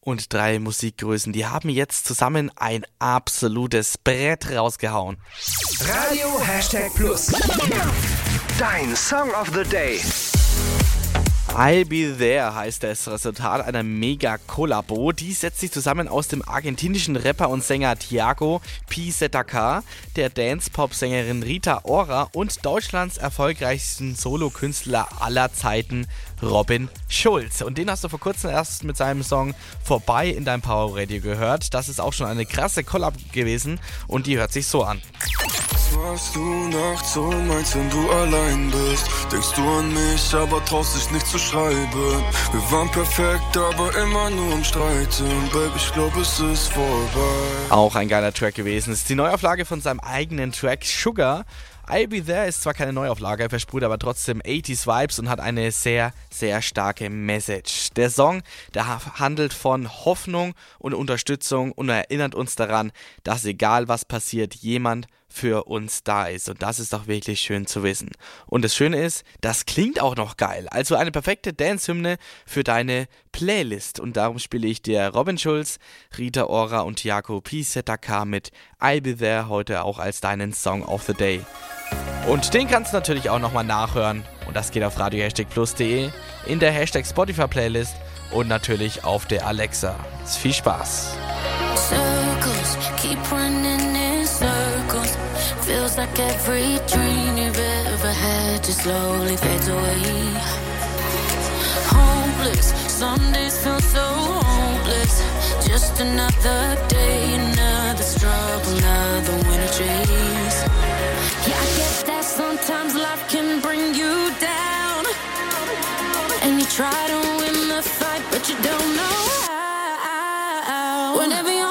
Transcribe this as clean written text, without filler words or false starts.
Und 3 Musikgrößen, die haben jetzt zusammen ein absolutes Brett rausgehauen. Radio #Plus. Dein Song of the Day. I'll Be There heißt das Resultat einer Mega-Kollabo. Die setzt sich zusammen aus dem argentinischen Rapper und Sänger Tiago PZK, der Dance-Pop-Sängerin Rita Ora und Deutschlands erfolgreichsten Solokünstler aller Zeiten Robin Schulz. Und den hast du vor kurzem erst mit seinem Song Vorbei in deinem Power Radio gehört. Das ist auch schon eine krasse Collab gewesen und die hört sich so an. Was du nachts und meinst, wenn du allein bist, denkst du an mich, aber traust dich nicht zu schreiben. Wir waren perfekt, aber immer nur im Streiten. Baby, ich glaube, es ist vorbei. Auch ein geiler Track gewesen. Es ist die Neuauflage von seinem eigenen Track Sugar. I'll Be There ist zwar keine Neuauflage, versprüht aber trotzdem 80s Vibes und hat eine sehr, sehr starke Message. Der Song, der handelt von Hoffnung und Unterstützung und erinnert uns daran, dass egal was passiert, jemand für uns da ist. Und das ist doch wirklich schön zu wissen. Und das Schöne ist, das klingt auch noch geil. Also eine perfekte Dance-Hymne für deine Playlist. Und darum spiele ich dir Robin Schulz, Rita Ora und Tiago PZK mit I'll Be There heute auch als deinen Song of the Day. Und den kannst du natürlich auch nochmal nachhören. Und das geht auf radio-plus.de, in der Spotify-Playlist und natürlich auf der Alexa. Viel Spaß. Circles keep running in circles. Feels like every dream you've ever had just slowly fades away. Hopeless, some days feel so hopeless. Just another day, another struggle, another winter chase. Yeah, I get that sometimes life can bring you down, and you try to win the fight, but you don't know how. Whenever you're